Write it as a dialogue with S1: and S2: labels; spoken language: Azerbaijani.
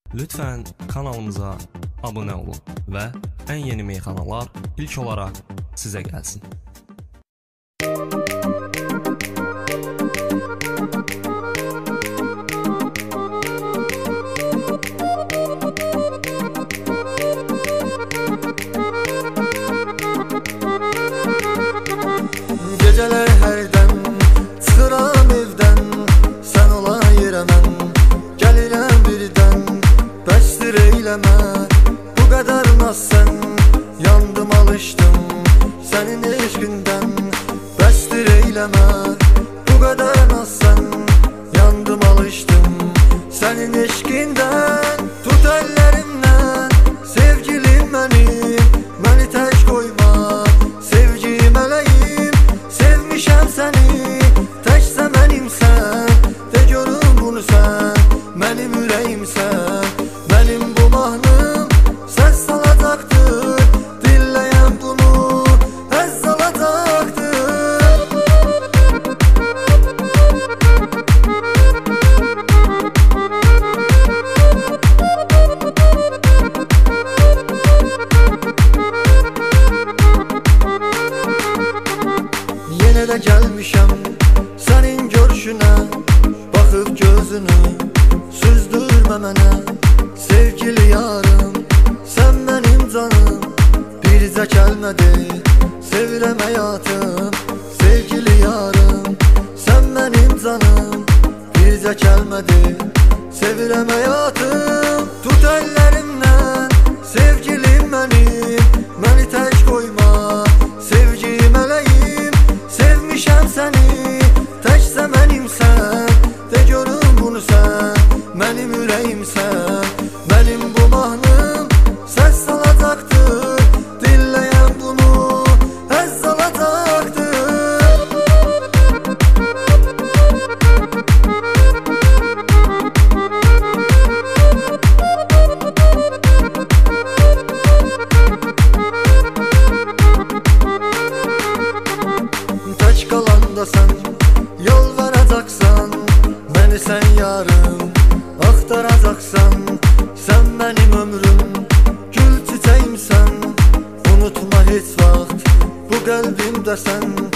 S1: Lütfen kanalımıza abone olun və ən yeni meyxanalar ilk olaraq sizə gəlsin.
S2: Geceler herden çıxıram evdən, sən ola yerə mən gəlirəm birdən. Bəsdir eyləmə, bu qədər naz sən, yandım alışdım sənin eşqindən. Bəsdir eyləmə, bu qədər naz sən, yandım alışdım sənin eşqindən. Tut əllərimdən, sevgilim mənim, məni tək qoyma, sevgi mələyim. Sevmişəm səni, təkcə mənimsən, de görüm bunu sən, mənim ürəyimsən. Mənim bu mahnım səs salacaqdır, dinləyən bunu həzz alacaqdır. Yenə də gəlmişəm sənin görüşünə, baxıb gözünü süzdürmə mənə. Sevgili yarım, sən mənim canım, bircə kəlmədir sevirəm həyatım. Sevgili yarım, sən mənim canım, bircə kəlmədir sevirəm həyatım. Tut əllərimdən, sevgilim mənim, məni tək qoyma, sevgi mələyim. Sevmişəm səni, təkcə mənimsən, de görüm bunu sən, mənim ürəyimsən. Mənim bu mahnım səs salacaqdır, dinləyən bunu həzz alacaqdır. Tək qalanda sən yalvaracaqsan, məni sən yarım axtaracaqsan. Sən mənim ömrüm, gül çiçəyimsən, unutma heç vaxt bu qəlbimdəsən.